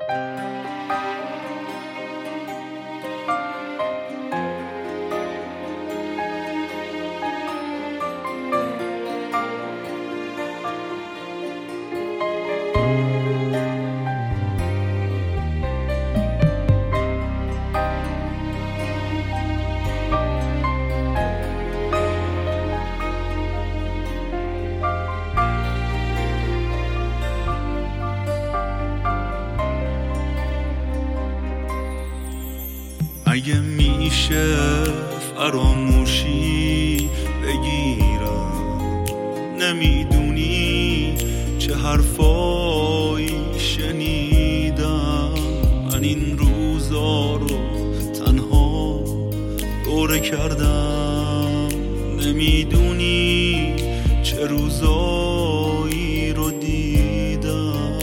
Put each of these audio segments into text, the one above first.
اگه میشه فراموشی بگیرم، نمیدونی چه حرفایی شنیدم. من این روزا رو تنها دوره کردم، نمیدونی چه روزایی رو دیدم.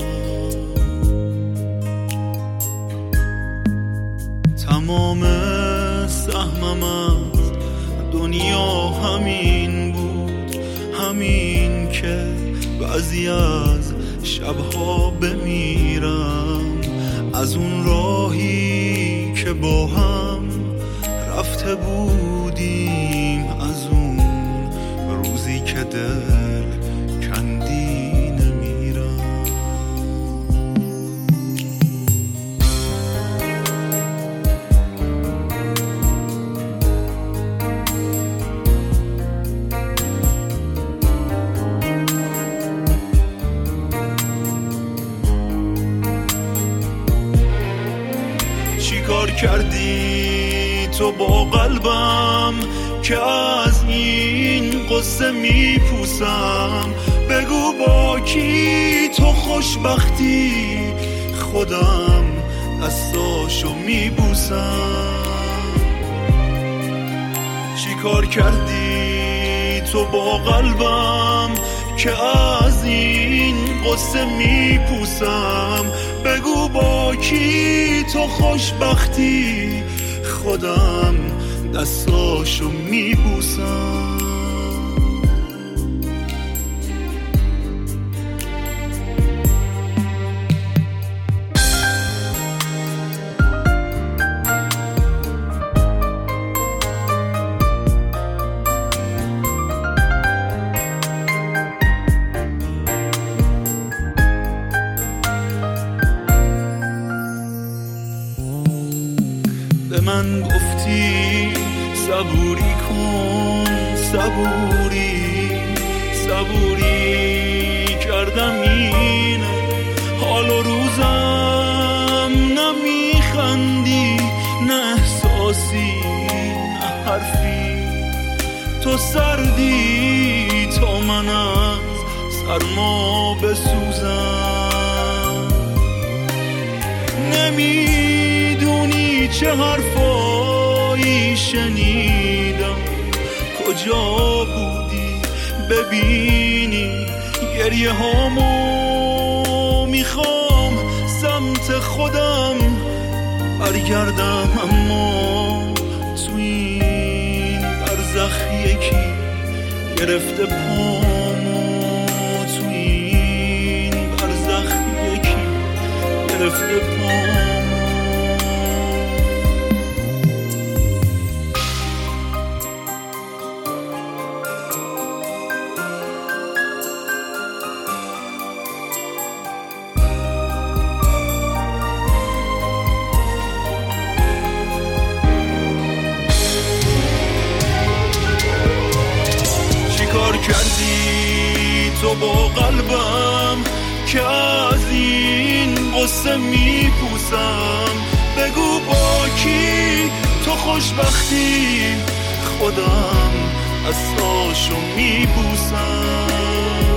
تمام سهمم از دنیا همین بود، همین که بعضی از شبها بمیرم از اون راهی که با هم رفته بودیم، از اون روزی که دل کندی نمیرم. چیکار کردی تو با قلبم که از این قصه میپوسم؟ بگو با کی تو خوشبختی، خودم دستاشو میبوسم. چیکار کردی تو با قلبم که از این قصه میپوسم؟ بگو با کی تو خوشبختی، خودم دستاشو میبوسم. به من گفتی صبوری کن، صبوری کردم اینه حال و روزم. نمیخندی نه احساسی نه حرفی، تو سردی تا من از سرما بسوزم. نمیدونی چه حرفایی شنیدم، کجا بودی ببینی گریه هامو؟ میخوام سمت خودم برگردم، اما تو این برزخ یکی گرفته پامو. تو این برزخ یکی گرفته پامو. چیکار کردی تو با قلبم که از این قصه میپوسم؟ بگو با کی تو خوشبختی، خودم دستاشو میبوسم.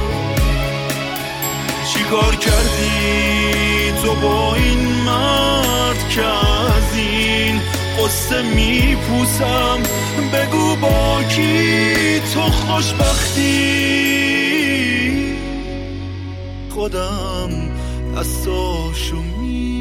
چیکار کردی تو با این مرد که از این قصه میپوسم؟ بگو با کی تو خوشبختی، خودم دستاشو